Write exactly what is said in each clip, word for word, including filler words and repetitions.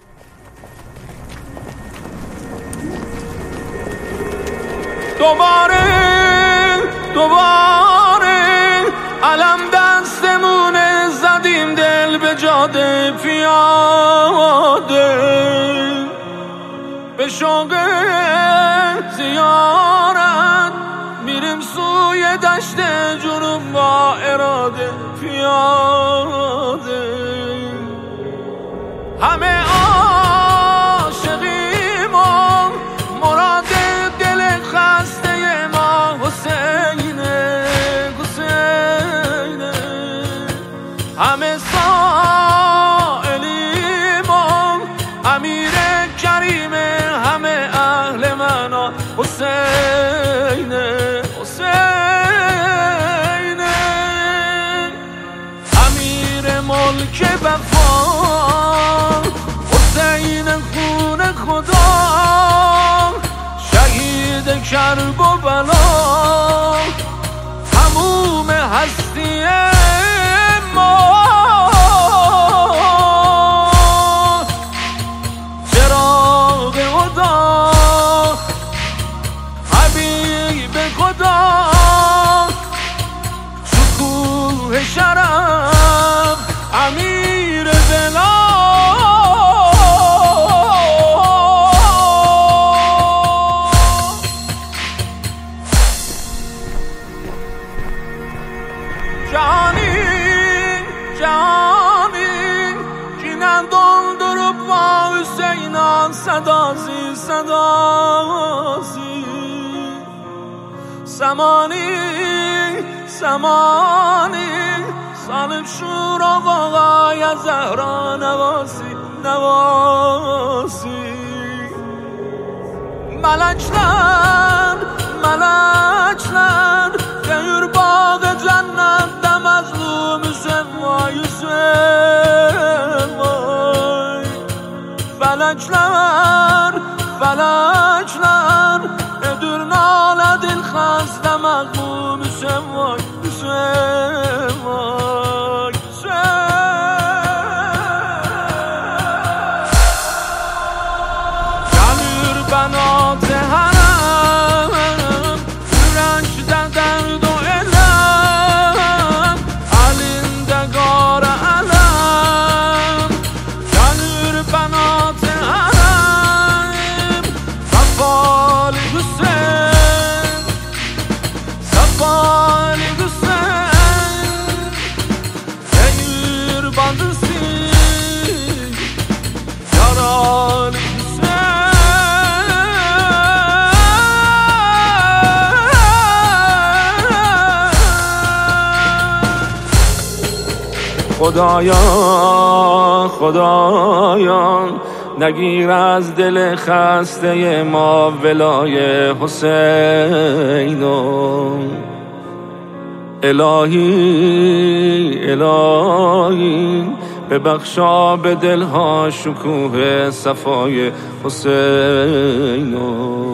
دوباره دوباره علم دستمونه زدیم دل به جاده پیاده به شوق زیارت میریم سوی دشت جنوب با اراده پیاده همه عاشقیم و مراد دل خسته ما حسینه حسینه همه سائلیم و امیر کریمه همه اهل منا حسینه حسینه امیر ملک وفا حسین خون خدا شهید کرب و بلا تموم هستی ما چراغ خدا حبیب خدا شکوه شرف امیر بلا جانی جانی کینن دندرب و حسینان صداسی صداسی سمانی سمانی سالم شور آقای زهرا نواسی نواسی ملکلن ملکلن گیر باغ جنت دم مظلوم سوای سوای فلکلن فلکلن ادور ناله دل خسته مغموم سوای سوای گلور بنات هرم رنج در درد و علم علندگار علم گلور بنات هرم صفال حسین صفال حسین گلور بندسی یارال خدایا خدایا نگیر از دل خسته ما ولای حسینو الهی الهی ببخشا به دلها شکوه صفای حسینو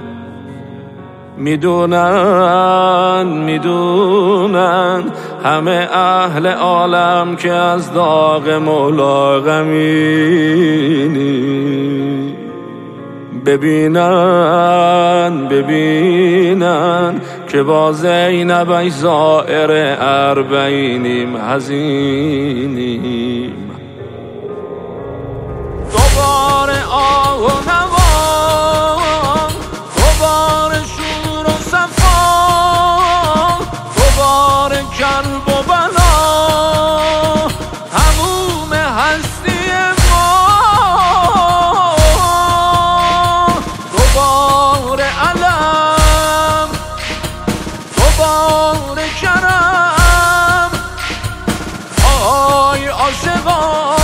میدونن میدونن همه اهل عالم که از داغ مولا غمینی ببینن ببینن که با زینب زائر اربعینیم حزینیم دوباره آه و نوا دوباره شور و صفا دوباره کرب و بلا تموم هستی ما دوباره علم دوباره کرم آی عاشقان